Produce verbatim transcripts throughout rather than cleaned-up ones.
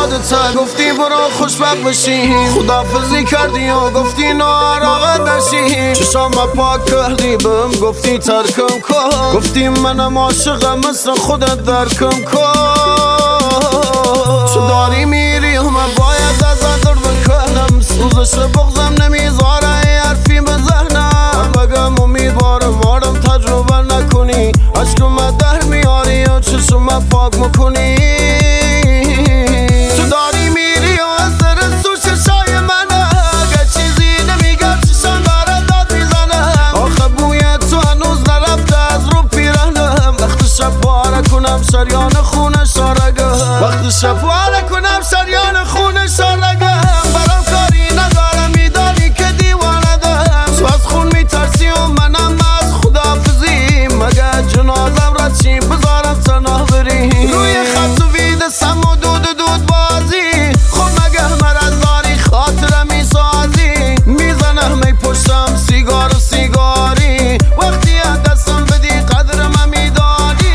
یادت گفتی برو خوشبخت بشی، خدافزی کردی و گفتی ناراحت نشی. چشام پاک کردی بهم گفتی ترکم کن، گفتی منم عاشقم مثل خودت درکم کن. تو داری میری و من باید ازت دور بکنم، سوزش بغزم نمیذاره ای حرفی به ذهنم. بگم امیدوارم آرم تجربه نکنی، عشقم در میاری و چشم پاک میکنی. تو داری میری و اثر تو چشای منه، اگه چیزی نمیگم چشم داره داد میزنه. آخه بوی تو هنوز نرفته از رو پیرنم، وقت شب پاره کنم شریان خونه شارگم، وقت شب پاره کنم شریان خونه شارگم. برام کاری ندارم میدانی که دیوانه دارم، تو از خون میترسی و منم از خدافزی. مگه جنازم را چی بذارم تنها بری، روی خط و وید سم و دود دود بازی. خب مگه مرز داری خاطرم میسازی، میزنم می پشتم سیگار و سیگاری. وقتی از دستم بدی قدر من میدانی.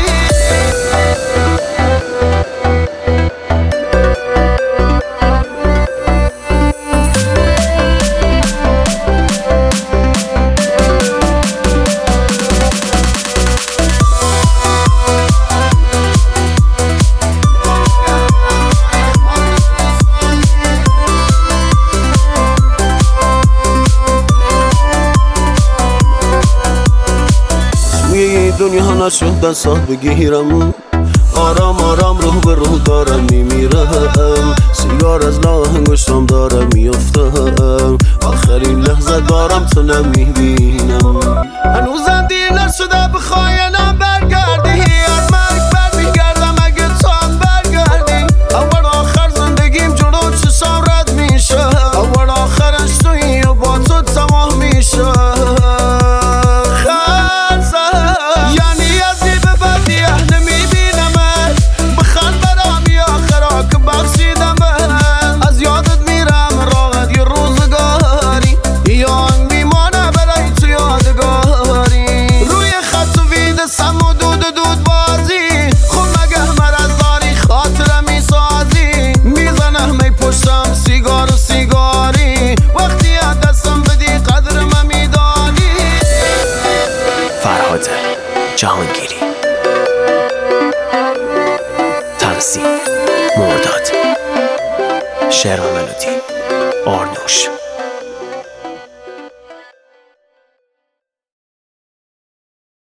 دنیا نشد دستات بگیرم، آرام آرام روح به روح دارم میمیرم. سیگار از لاه انگشتم دارم میفتم، آخرین لحظه دارم تو نمیبینم. هنوزم دیر نشده بخواینم برگردی، از مرگ بر میگردم اگه تو هم برگردی. اول آخر زندگیم جلو چشم رد میشه، اول آخرش تویی و با تو تمام میشه. جهانگیری تنظیم مرداد، شعر و ملودی آرنوش.